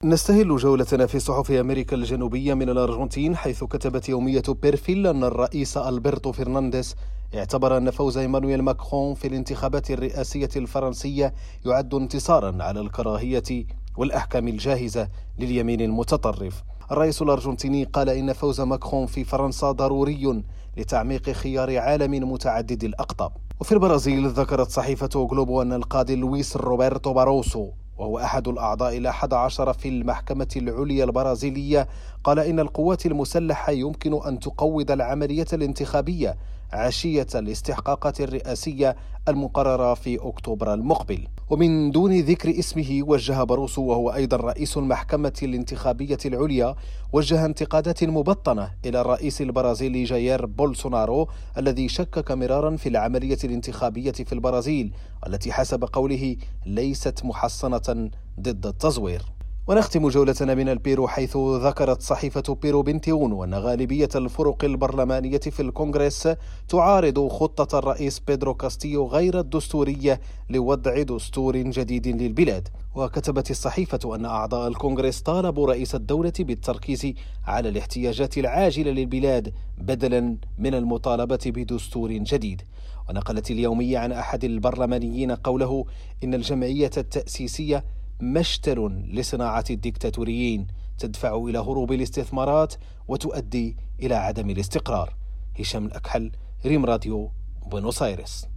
نستهل جولتنا في صحف أمريكا الجنوبية من الأرجنتين، حيث كتبت يومية بيرفيل أن الرئيس ألبرتو فرنانديز اعتبر أن فوز إيمانويل ماكرون في الانتخابات الرئاسية الفرنسية يعد انتصارا على الكراهية والأحكام الجاهزة لليمين المتطرف. الرئيس الأرجنتيني قال إن فوز ماكرون في فرنسا ضروري لتعميق خيار عالم متعدد الأقطاب. وفي البرازيل ذكرت صحيفة غلوبو أن القاضي لويس روبرتو باروسو، وهو أحد الأعضاء 11 في المحكمة العليا البرازيلية، قال إن القوات المسلحة يمكن أن تقوض العملية الانتخابية عشية الاستحقاقات الرئاسية المقررة في أكتوبر المقبل. ومن دون ذكر اسمه، وجه باروسو، وهو أيضا رئيس المحكمة الانتخابية العليا، وجه انتقادات مبطنة إلى الرئيس البرازيلي جاير بولسونارو، الذي شكك مرارا في العملية الانتخابية في البرازيل، التي حسب قوله ليست محصنة ضد التزوير. ونختم جولتنا من البيرو، حيث ذكرت صحيفة بيرو 21 أن غالبية الفرق البرلمانية في الكونغرس تعارض خطة الرئيس بيدرو كاستيو غير الدستورية لوضع دستور جديد للبلاد. وكتبت الصحيفة أن أعضاء الكونغرس طالبوا رئيس الدولة بالتركيز على الاحتياجات العاجلة للبلاد بدلا من المطالبة بدستور جديد. ونقلت اليومية عن أحد البرلمانيين قوله إن الجمعية التأسيسية مشتل لصناعة الديكتاتوريين، تدفع إلى هروب الاستثمارات وتؤدي إلى عدم الاستقرار. هشام الأكحل، ريم راديو، بونوس آيرس.